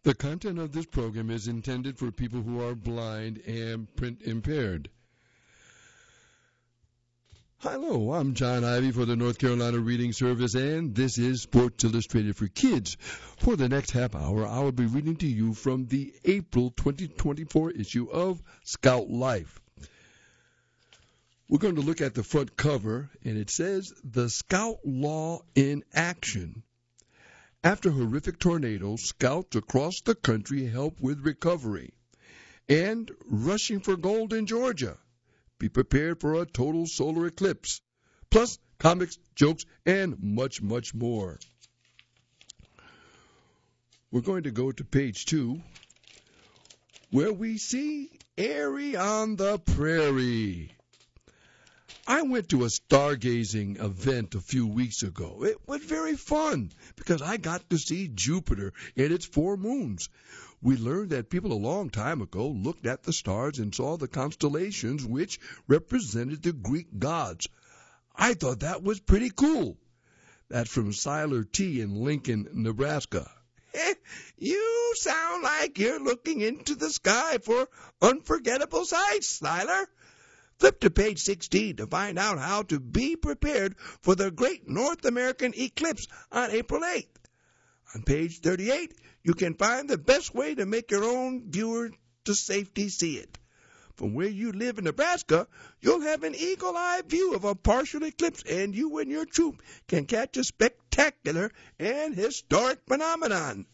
The content of this program is intended for people who are blind and print impaired. Hello, I'm John Ivy for the North Carolina Reading Service, and this is Sports Illustrated for Kids. For the next half hour, I will be reading to you from the April 2024 issue of Scout Life. We're going to look at the front cover, and it says, The Scout Law in Action. After horrific tornadoes, scouts across the country help with recovery. And rushing for gold in Georgia. Be prepared for a total solar eclipse. Plus, comics, jokes, and much, much more. We're going to go to page 2, where we see Airy on the Prairie. I went to a stargazing event a few weeks ago. It was very fun because I got to see Jupiter and its 4 moons. We learned that people a long time ago looked at the stars and saw the constellations which represented the Greek gods. I thought that was pretty cool. That's from Siler T. in Lincoln, Nebraska. You sound like you're looking into the sky for unforgettable sights, Siler. Flip to page 16 to find out how to be prepared for the great North American eclipse on April 8th. On page 38, you can find the best way to make your own viewer to safety see it. From where you live in Nebraska, you'll have an eagle-eye view of a partial eclipse, and you and your troop can catch a spectacular and historic phenomenon.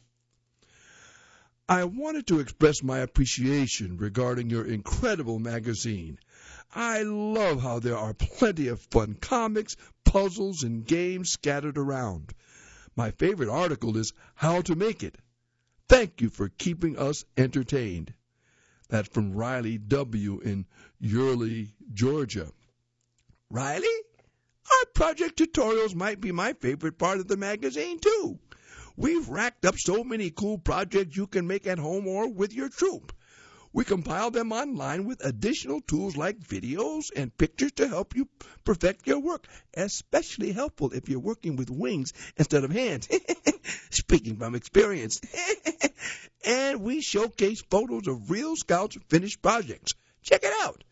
I wanted to express my appreciation regarding your incredible magazine. I love how there are plenty of fun comics, puzzles, and games scattered around. My favorite article is How to Make It. Thank you for keeping us entertained. That's from Riley W. in Yearly, Georgia. Riley, our project tutorials might be my favorite part of the magazine, too. We've racked up so many cool projects you can make at home or with your troop. We compile them online with additional tools like videos and pictures to help you perfect your work, especially helpful if you're working with wings instead of hands. Speaking from experience. And we showcase photos of real scouts' finished projects. Check it out.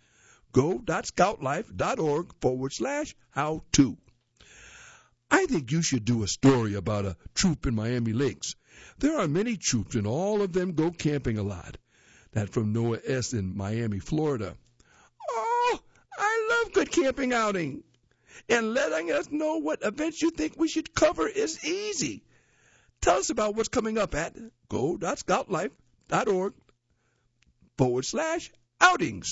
go.scoutlife.org/how-to. I think you should do a story about a troop in Miami Lakes. There are many troops, and all of them go camping a lot. That's from Noah S. in Miami, Florida. Oh, I love good camping outing. And letting us know what events you think we should cover is easy. Tell us about what's coming up at go.scoutlife.org/outings.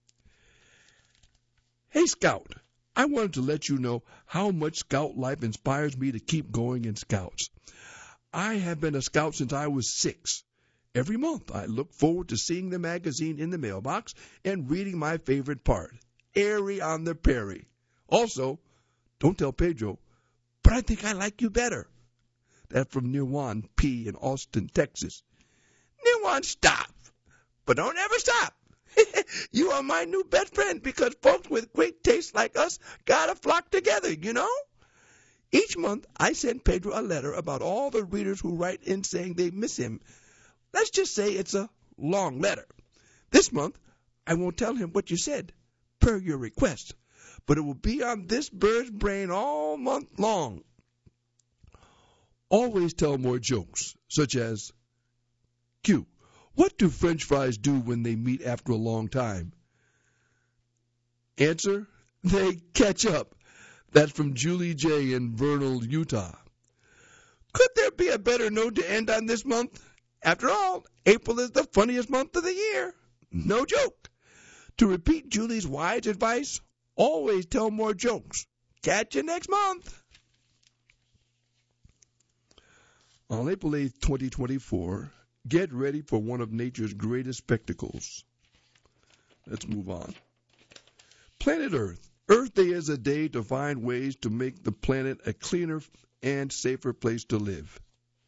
Hey, Scout, I wanted to let you know how much Scout Life inspires me to keep going in Scouts. I have been a Scout since I was 6. Every month, I look forward to seeing the magazine in the mailbox and reading my favorite part, Airy on the Prairie. Also, don't tell Pedro, but I think I like you better. That's from Nirwan P. in Austin, Texas. Nirwan, stop, but don't ever stop. You are my new best friend because folks with great taste like us gotta flock together, you know? Each month, I send Pedro a letter about all the readers who write in saying they miss him. Let's just say it's a long letter. This month, I won't tell him what you said, per your request, but it will be on this bird's brain all month long. Always tell more jokes, such as, Q, what do French fries do when they meet after a long time? Answer, they catch up. That's from Julie J. in Vernal, Utah. Could there be a better note to end on this month? After all, April is the funniest month of the year. No joke. To repeat Julie's wise advice, always tell more jokes. Catch you next month. On April 8th, 2024, get ready for one of nature's greatest spectacles. Let's move on. Planet Earth. Earth Day is a day to find ways to make the planet a cleaner and safer place to live.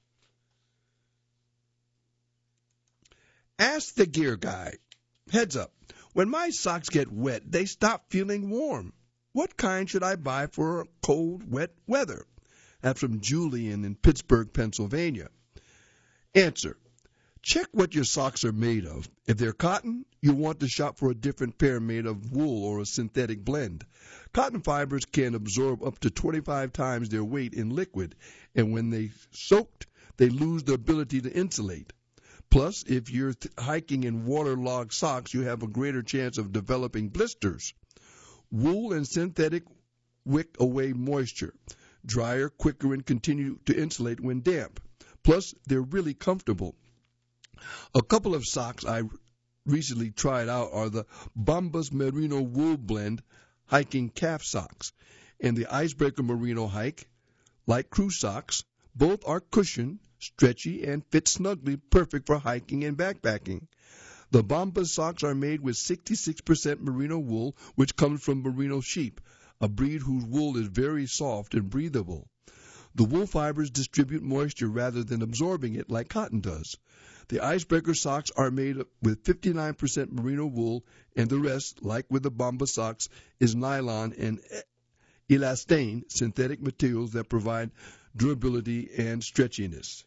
Ask the gear guy. Heads up. When my socks get wet, they stop feeling warm. What kind should I buy for cold, wet weather? That's from Julian in Pittsburgh, Pennsylvania. Answer. Check what your socks are made of. If they're cotton, you want to shop for a different pair made of wool or a synthetic blend. Cotton fibers can absorb up to 25 times their weight in liquid, and when they soaked, they lose the ability to insulate. Plus, if you're hiking in waterlogged socks, you have a greater chance of developing blisters. Wool and synthetic wick away moisture, drier, quicker, and continue to insulate when damp. Plus, they're really comfortable. A couple of socks I recently tried out are the Bombas Merino Wool Blend hiking calf socks and the Icebreaker Merino Hike light crew socks. Both are cushioned, stretchy, and fit snugly, perfect for hiking and backpacking. The Bombas socks are made with 66% merino wool, which comes from merino sheep, a breed whose wool is very soft and breathable. The wool fibers distribute moisture rather than absorbing it like cotton does. The Icebreaker socks are made with 59% merino wool, and the rest, like with the Bombas socks, is nylon and elastane, synthetic materials that provide durability and stretchiness.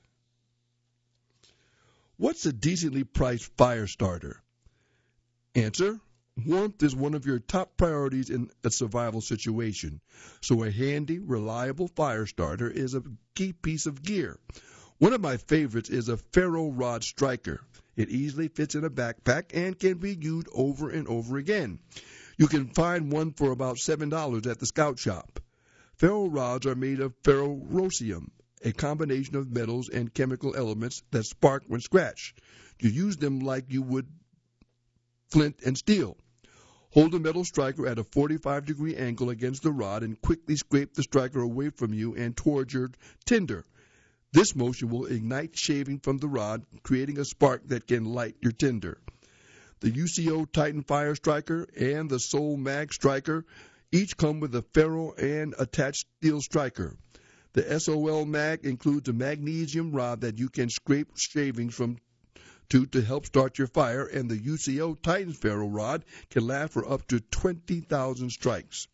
What's a decently priced fire starter? Answer: warmth is one of your top priorities in a survival situation, so a handy, reliable fire starter is a key piece of gear. One of my favorites is a ferro rod striker. It easily fits in a backpack and can be used over and over again. You can find one for about $7 at the Scout Shop. Ferro rods are made of ferrocerium, a combination of metals and chemical elements that spark when scratched. You use them like you would flint and steel. Hold the metal striker at a 45-degree angle against the rod and quickly scrape the striker away from you and towards your tinder. This motion will ignite shaving from the rod, creating a spark that can light your tinder. The UCO Titan Fire Striker and the Sol Mag Striker each come with a ferro and attached steel striker. The SOL Mag includes a magnesium rod that you can scrape shavings from to help start your fire, and the UCO Titan ferro rod can last for up to 20,000 strikes.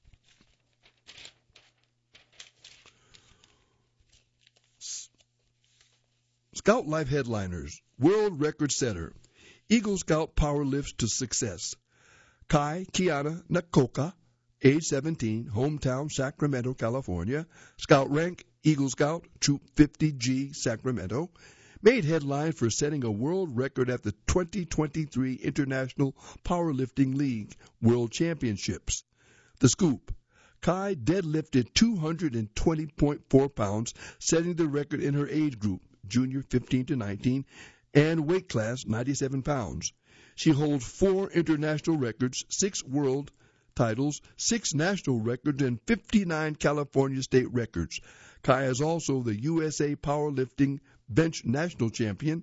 Scout Life headliners: World Record Setter, Eagle Scout Power Lifts to Success. Kai Kiana Nakoka, age 17, hometown Sacramento, California. Scout rank, Eagle Scout, Troop 50G, Sacramento. Made headlines for setting a world record at the 2023 International Powerlifting League World Championships. The Scoop: Kai deadlifted 220.4 pounds, setting the record in her age group, junior 15 to 19, and weight class 97 pounds. She holds 4 international records, 6 world titles, 6 national records, and 59 California state records. Kai is also the USA Powerlifting Bench National Champion,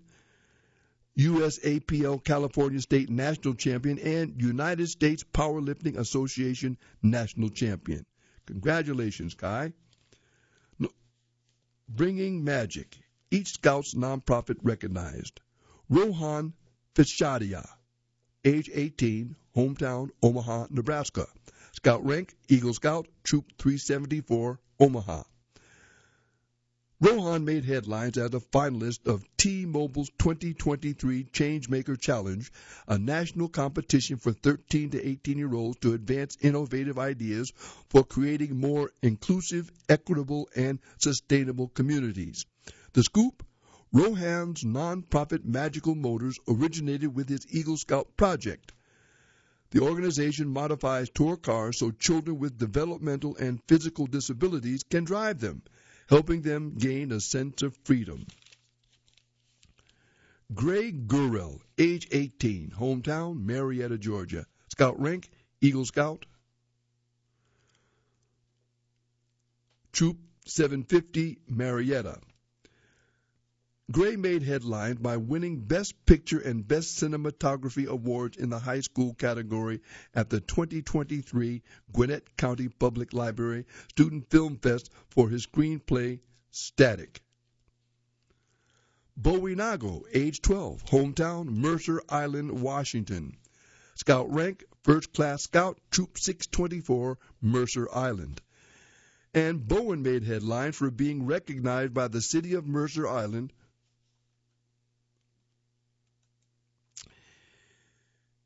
USAPL California State National Champion, and United States Powerlifting Association National Champion. Congratulations, Kai. Bringing Magic: each Scout's nonprofit recognized. Rohan Fishadia, age 18, hometown Omaha, Nebraska. Scout rank, Eagle Scout, Troop 374, Omaha. Rohan made headlines as a finalist of T-Mobile's 2023 Changemaker Challenge, a national competition for 13 to 18-year-olds to advance innovative ideas for creating more inclusive, equitable, and sustainable communities. The Scoop: Rohan's nonprofit Magical Motors originated with his Eagle Scout project. The organization modifies tour cars so children with developmental and physical disabilities can drive them, helping them gain a sense of freedom. Greg Gurrell, age 18, hometown Marietta, Georgia. Scout rank, Eagle Scout, Troop 750, Marietta. Gray made headlines by winning Best Picture and Best Cinematography awards in the high school category at the 2023 Gwinnett County Public Library Student Film Fest for his screenplay, Static. Bowie Nago, age 12, hometown Mercer Island, Washington. Scout rank, First Class Scout, Troop 624, Mercer Island. And Bowen made headlines for being recognized by the city of Mercer Island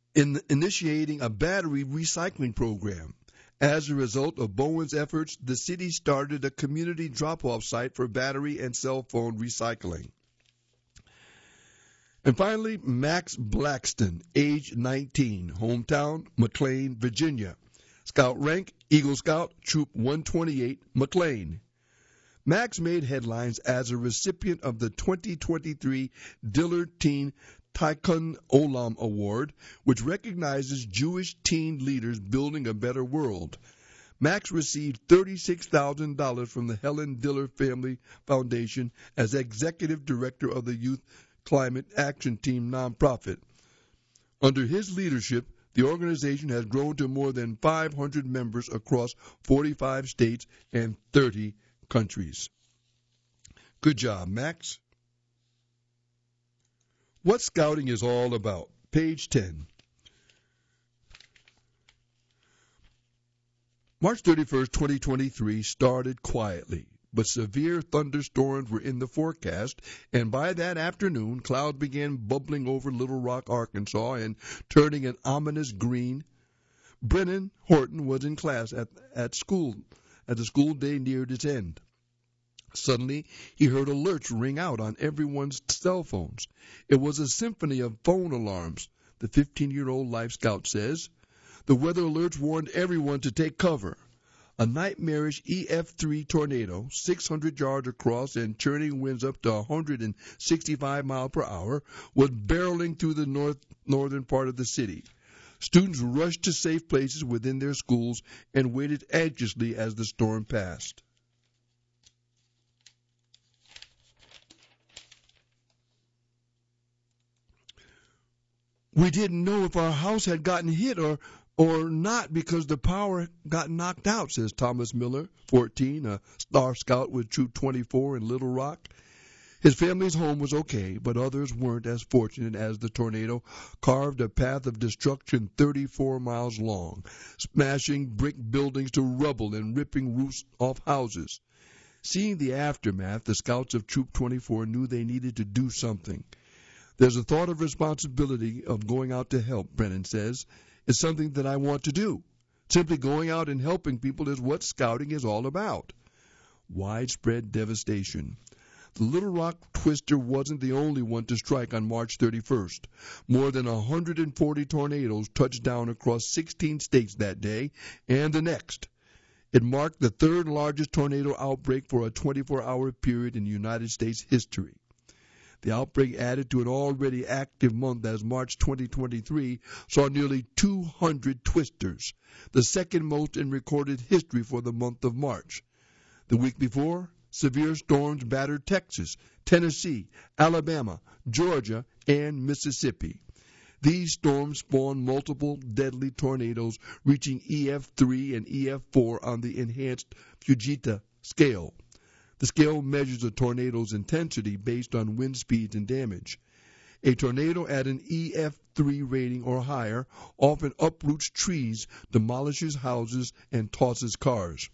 in initiating a battery recycling program. As a result of Bowen's efforts, the city started a community drop-off site for battery and cell phone recycling. And finally, Max Blackston, age 19, hometown, McLean, Virginia. Scout rank, Eagle Scout, Troop 128, McLean. Max made headlines as a recipient of the 2023 Dillard Teen Tikkun Olam Award, which recognizes Jewish teen leaders building a better world. Max received $36,000 from the Helen Dillard Family Foundation as executive director of the Youth Climate Action Team nonprofit. Under his leadership, the organization has grown to more than 500 members across 45 states and 30 countries. Good job, Max. What Scouting is All About, page 10. March 31st, 2023 started quietly, but severe thunderstorms were in the forecast, and by that afternoon, clouds began bubbling over Little Rock, Arkansas, and turning an ominous green. Brennan Horton was in class at school as the school day neared its end. Suddenly, he heard alerts ring out on everyone's cell phones. It was a symphony of phone alarms, the 15-year-old Life Scout says. The weather alerts warned everyone to take cover. A nightmarish EF3 tornado, 600 yards across and churning winds up to 165 miles per hour, was barreling through the northern part of the city. Students rushed to safe places within their schools and waited anxiously as the storm passed. We didn't know if our house had gotten hit or not because the power got knocked out, says Thomas Miller, 14, a Star Scout with Troop 24 in Little Rock. His family's home was okay, but others weren't as fortunate as the tornado carved a path of destruction 34 miles long, smashing brick buildings to rubble and ripping roofs off houses. Seeing the aftermath, the Scouts of Troop 24 knew they needed to do something. There's a thought of responsibility of going out to help, Brennan says. It's something that I want to do. Simply going out and helping people is what Scouting is all about. Widespread devastation. The Little Rock twister wasn't the only one to strike on March 31st. More than 140 tornadoes touched down across 16 states that day and the next. It marked the third largest tornado outbreak for a 24-hour period in United States history. The outbreak added to an already active month as March 2023 saw nearly 200 twisters, the second most in recorded history for the month of March. The week before, severe storms battered Texas, Tennessee, Alabama, Georgia, and Mississippi. These storms spawned multiple deadly tornadoes reaching EF3 and EF4 on the enhanced Fujita scale. The scale measures a tornado's intensity based on wind speeds and damage. A tornado at an EF3 rating or higher often uproots trees, demolishes houses, and tosses cars.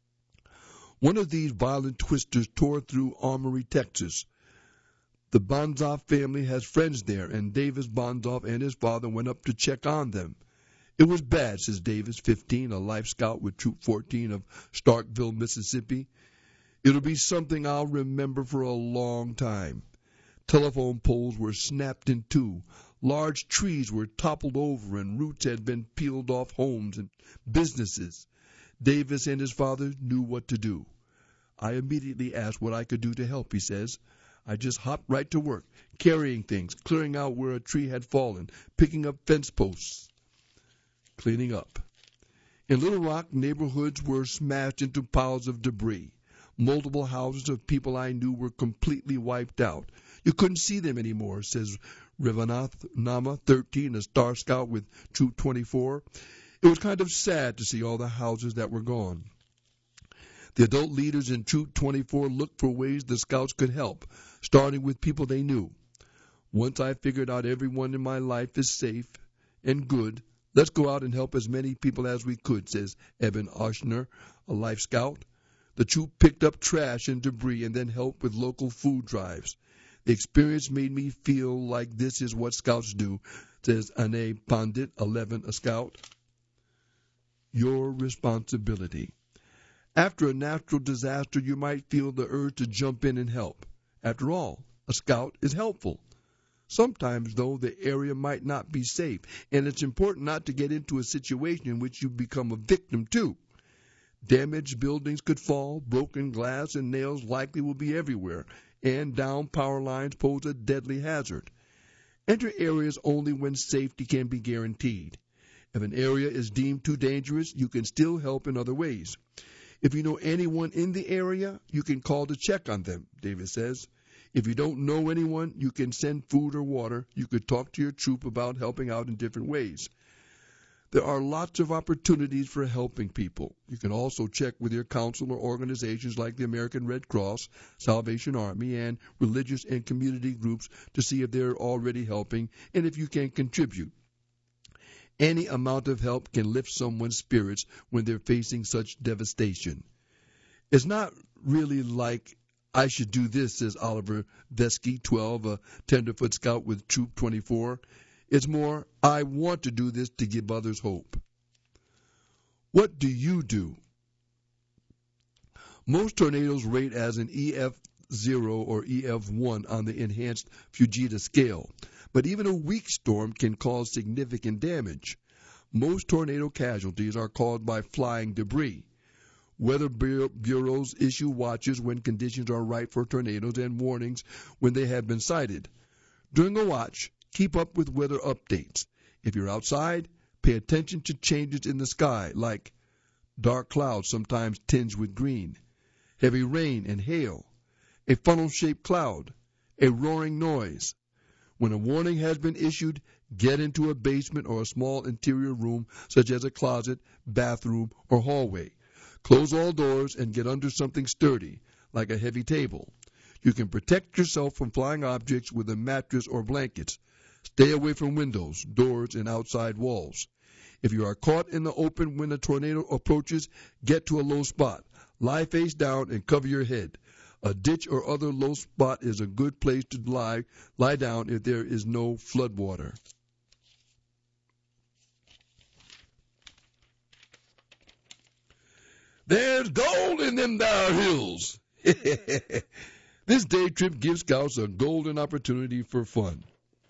One of these violent twisters tore through Armory, Texas. The Bonzoff family has friends there, and Davis Bonzoff and his father went up to check on them. It was bad, says Davis, 15, a Life Scout with Troop 14 of Starkville, Mississippi. It'll be something I'll remember for a long time. Telephone poles were snapped in two. Large trees were toppled over and roots had been peeled off homes and businesses. Davis and his father knew what to do. I immediately asked what I could do to help, he says. I just hopped right to work, carrying things, clearing out where a tree had fallen, picking up fence posts, cleaning up. In Little Rock, neighborhoods were smashed into piles of debris. Multiple houses of people I knew were completely wiped out. You couldn't see them anymore, says Rivanath Nama, 13, a Star Scout with Troop 24. It was kind of sad to see all the houses that were gone. The adult leaders in Troop 24 looked for ways the Scouts could help, starting with people they knew. Once I figured out everyone in my life is safe and good, let's go out and help as many people as we could, says Evan Oshner, a Life Scout. The troop picked up trash and debris and then helped with local food drives. The experience made me feel like this is what Scouts do. says Ane Pandit, 11, a scout. Your responsibility. After a natural disaster, you might feel the urge to jump in and help. After all, a scout is helpful. Sometimes, though, the area might not be safe, and it's important not to get into a situation in which you become a victim, too. Damaged buildings could fall, broken glass and nails likely will be everywhere, and downed power lines pose a deadly hazard. Enter areas only when safety can be guaranteed. If an area is deemed too dangerous, you can still help in other ways. If you know anyone in the area, you can call to check on them, Davis says. If you don't know anyone, you can send food or water. You could talk to your troop about helping out in different ways. There are lots of opportunities for helping people. You can also check with your council or organizations like the American Red Cross, Salvation Army, and religious and community groups to see if they're already helping and if you can contribute. Any amount of help can lift someone's spirits when they're facing such devastation. It's not really like, I should do this, says Oliver Vesky, 12, a tenderfoot scout with Troop 24. It's more, I want to do this to give others hope. What do you do? Most tornadoes rate as an EF0 or EF1 on the enhanced Fujita scale, but even a weak storm can cause significant damage. Most tornado casualties are caused by flying debris. Weather bureaus issue watches when conditions are right for tornadoes and warnings when they have been sighted. During a watch, keep up with weather updates. If you're outside, pay attention to changes in the sky, like dark clouds sometimes tinged with green, heavy rain and hail, a funnel-shaped cloud, a roaring noise. When a warning has been issued, get into a basement or a small interior room, such as a closet, bathroom, or hallway. Close all doors and get under something sturdy, like a heavy table. You can protect yourself from flying objects with a mattress or blankets. Stay away from windows, doors, and outside walls. If you are caught in the open when a tornado approaches, get to a low spot. Lie face down and cover your head. A ditch or other low spot is a good place to lie down if there is no flood water. There's gold in them there hills. This day trip gives scouts a golden opportunity for fun.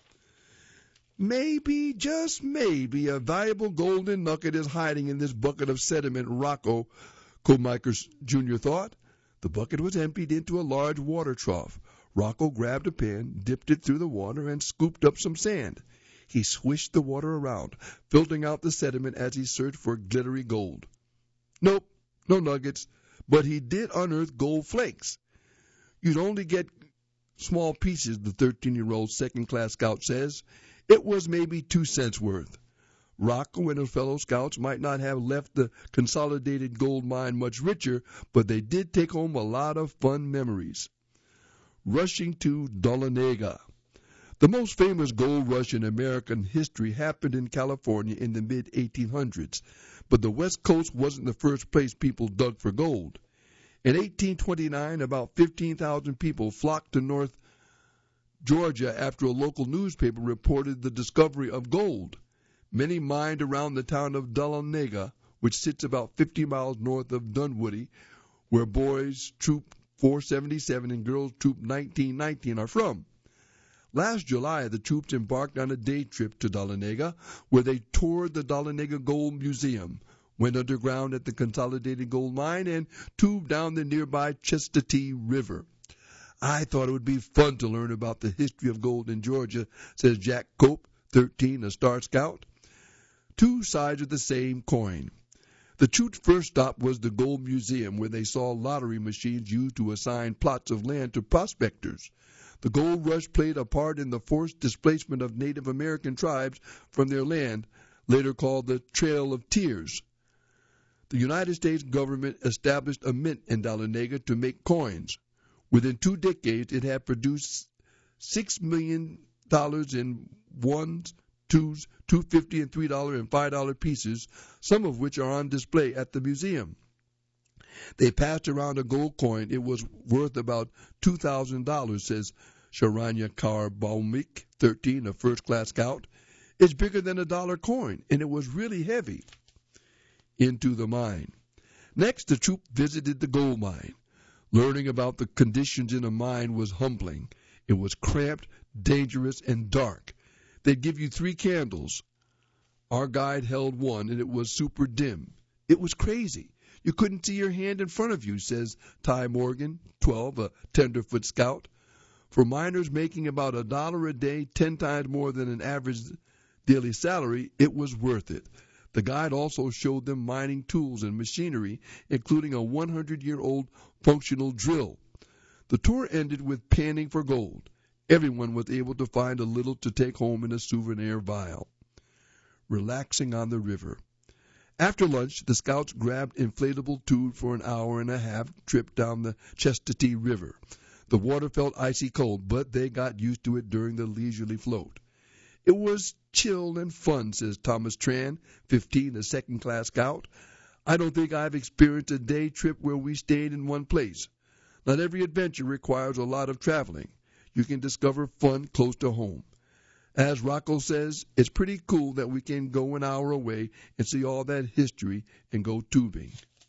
Maybe, just maybe, a valuable golden nugget is hiding in this bucket of sediment, Rocco Komiker Jr. thought. The bucket was emptied into a large water trough. Rocco grabbed a pen, dipped it through the water, and scooped up some sand. He swished the water around, filtering out the sediment as he searched for glittery gold. Nope, no nuggets, but he did unearth gold flakes. You'd only get small pieces, the 13-year-old second-class scout says. It was maybe 2 cents worth. Rocco and his fellow scouts might not have left the consolidated gold mine much richer, but they did take home a lot of fun memories. Rushing to Dahlonega. The most famous gold rush in American history happened in California in the mid-1800s, but the West Coast wasn't the first place people dug for gold. In 1829, about 15,000 people flocked to North Georgia after a local newspaper reported the discovery of gold. Many mined around the town of Dahlonega, which sits about 50 miles north of Dunwoody, where boys Troop 477 and girls Troop 1919 are from. Last July, the troops embarked on a day trip to Dahlonega, where they toured the Dahlonega Gold Museum, went underground at the Consolidated Gold Mine, and tubed down the nearby Chestatee River. I thought it would be fun to learn about the history of gold in Georgia, says Jack Cope, 13, a Star Scout. Two sides of the same coin. The troops' first stop was the Gold Museum, where they saw lottery machines used to assign plots of land to prospectors. The gold rush played a part in the forced displacement of Native American tribes from their land, later called the Trail of Tears. The United States government established a mint in Dahlonega to make coins. Within 2 decades, it had produced $6 million in ones, twos, $2.50 and $3 and $5 pieces, some of which are on display at the museum. They passed around a gold coin. It was worth about $2,000, says Sharanya Kaur Baumik, 13, a first-class scout. It's bigger than a dollar coin, and it was really heavy. Into the mine. Next, the troop visited the gold mine. Learning about the conditions in a mine was humbling. It was cramped, dangerous, and dark. They'd give you 3 candles. Our guide held one, and it was super dim. It was crazy. You couldn't see your hand in front of you, says Ty Morgan, 12, a tenderfoot scout. For miners making about $1 a day, 10 times more than an average daily salary, it was worth it. The guide also showed them mining tools and machinery, including a 100-year-old functional drill. The tour ended with panning for gold. Everyone was able to find a little to take home in a souvenir vial. Relaxing on the river. After lunch, the scouts grabbed inflatable tubes for an hour and a half trip down the Chestatee River. The water felt icy cold, but they got used to it during the leisurely float. It was chill and fun, says Thomas Tran, 15, a second-class scout. I don't think I've experienced a day trip where we stayed in one place. Not every adventure requires a lot of traveling. You can discover fun close to home. As Rocco says, it's pretty cool that we can go an hour away and see all that history and go tubing.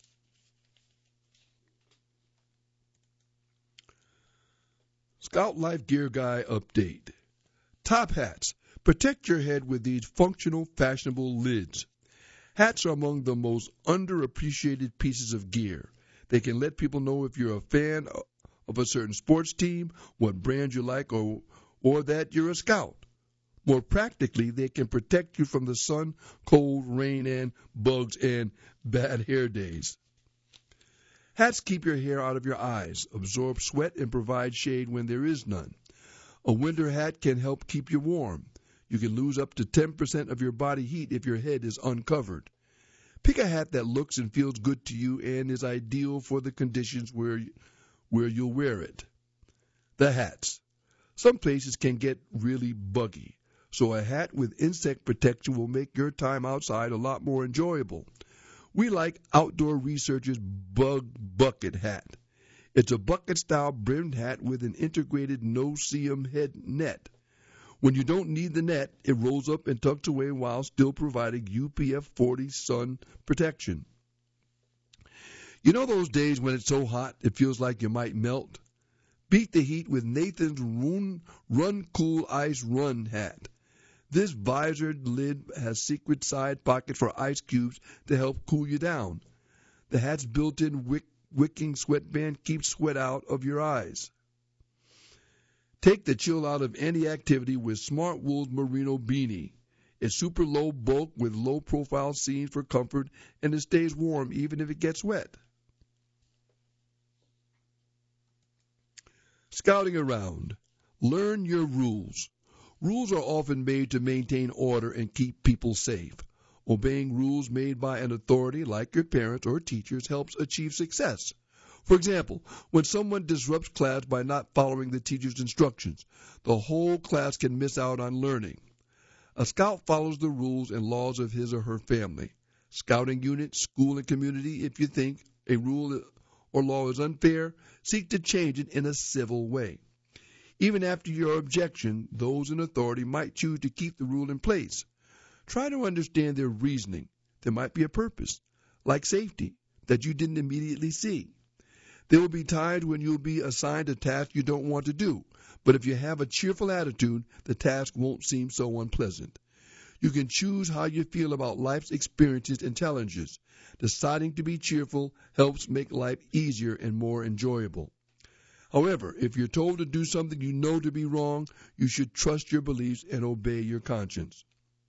Scout Life Gear Guy Update. Top hats. Protect your head with these functional, fashionable lids. Hats are among the most underappreciated pieces of gear. They can let people know if you're a fan of a certain sports team, what brand you like, or that you're a scout. More practically, they can protect you from the sun, cold, rain, and bugs and bad hair days. Hats keep your hair out of your eyes, absorb sweat, and provide shade when there is none. A winter hat can help keep you warm. You can lose up to 10% of your body heat if your head is uncovered. Pick a hat that looks and feels good to you and is ideal for the conditions where you'll wear it. The hats. Some places can get really buggy, so a hat with insect protection will make your time outside a lot more enjoyable. We like Outdoor Research's Bug Bucket Hat. It's a bucket-style brimmed hat with an integrated no-seam head net. When you don't need the net, it rolls up and tucks away while still providing UPF 40 sun protection. You know those days when it's so hot it feels like you might melt? Beat the heat with Nathan's Run Cool Ice Run hat. This visored lid has secret side pocket for ice cubes to help cool you down. The hat's built-in wicking sweatband keeps sweat out of your eyes. Take the chill out of any activity with Smart Wool's Merino Beanie. It's super low bulk with low profile seams for comfort, and it stays warm even if it gets wet. Scouting around. Learn your rules. Rules are often made to maintain order and keep people safe. Obeying rules made by an authority like your parents or teachers helps achieve success. For example, when someone disrupts class by not following the teacher's instructions, the whole class can miss out on learning. A scout follows the rules and laws of his or her family. Scouting unit, school, and community, if you think a rule or law is unfair, seek to change it in a civil way. Even after your objection, those in authority might choose to keep the rule in place. Try to understand their reasoning. There might be a purpose, like safety, that you didn't immediately see. There will be times when you'll be assigned a task you don't want to do, but if you have a cheerful attitude, the task won't seem so unpleasant. You can choose how you feel about life's experiences and challenges. Deciding to be cheerful helps make life easier and more enjoyable. However, if you're told to do something you know to be wrong, you should trust your beliefs and obey your conscience.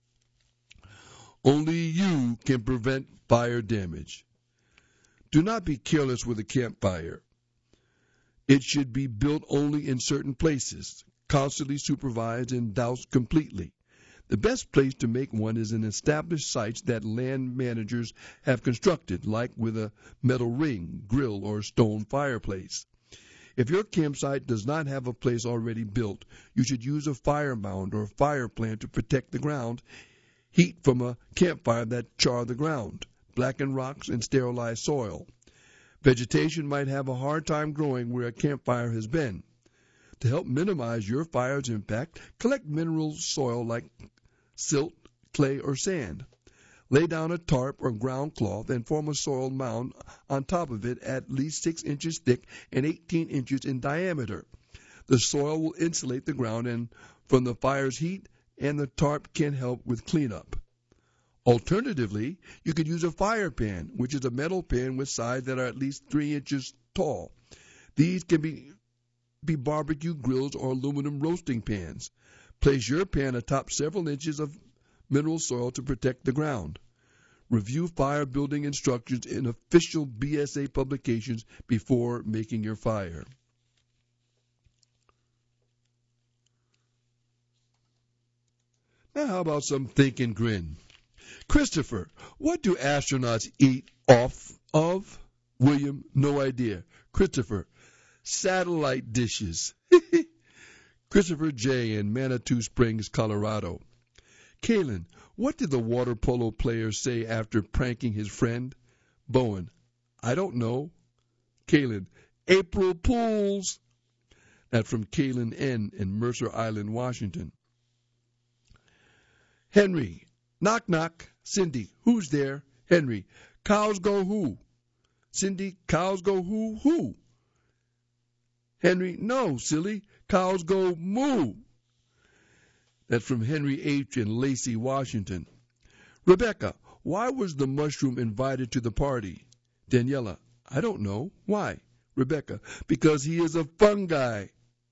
Only you can prevent fire damage. Do not be careless with a campfire. It should be built only in certain places, constantly supervised and doused completely. The best place to make one is in established sites that land managers have constructed, like with a metal ring, grill, or stone fireplace. If your campsite does not have a place already built, you should use a fire mound or fire plant to protect the ground heat from a campfire that char the ground, blacken rocks, and sterilize soil. Vegetation might have a hard time growing where a campfire has been. To help minimize your fire's impact, collect mineral soil like silt, clay, or sand. Lay down a tarp or ground cloth and form a soil mound on top of it at least 6 inches thick and 18 inches in diameter. The soil will insulate the ground and from the fire's heat, and the tarp can help with cleanup. Alternatively, you could use a fire pan, which is a metal pan with sides that are at least 3 inches tall. These can be barbecue grills or aluminum roasting pans. Place your pan atop several inches of mineral soil to protect the ground. Review fire building instructions in official BSA publications before making your fire. Now how about some think and grin? Christopher, what do astronauts eat off of? William, no idea. Christopher, satellite dishes. Christopher J. in Manitou Springs, Colorado. Kalen, what did the water polo player say after pranking his friend? Bowen, I don't know. Kalen, April Pools. That's from Kalen N. in Mercer Island, Washington. Henry, knock knock. Cindy, who's there? Henry, cows go who? Cindy, cows go who? Who? Henry, no, silly. Cows go moo. That's from Henry H. in Lacey, Washington. Rebecca, why was the mushroom invited to the party? Daniela, I don't know. Why? Rebecca, because he is a fun guy.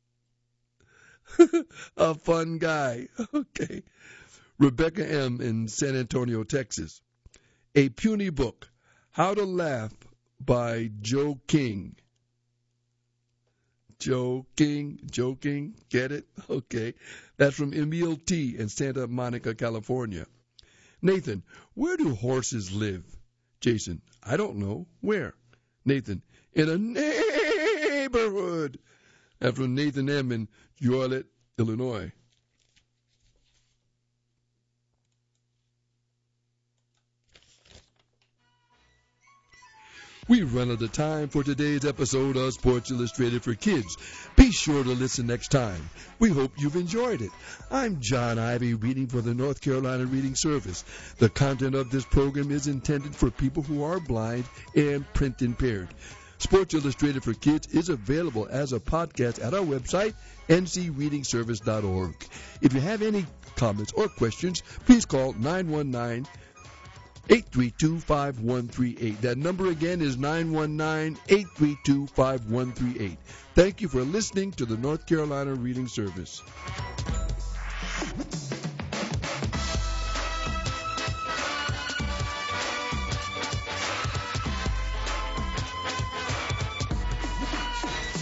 A fun guy. Okay. Rebecca M. in San Antonio, Texas. A Puny Book, How to Laugh by Joe King. Joe King, get it? Okay. That's from Emil T. in Santa Monica, California. Nathan, where do horses live? Jason, I don't know. Where? Nathan, in a neighborhood. That's from Nathan M. in Joliet, Illinois. We've run out of time for today's episode of Sports Illustrated for Kids. Be sure to listen next time. We hope you've enjoyed it. I'm John Ivy, reading for the North Carolina Reading Service. The content of this program is intended for people who are blind and print impaired. Sports Illustrated for Kids is available as a podcast at our website, ncreadingservice.org. If you have any comments or questions, please call 919-832-5138. That number again is 919-832-5138. Thank you for listening to the North Carolina Reading Service.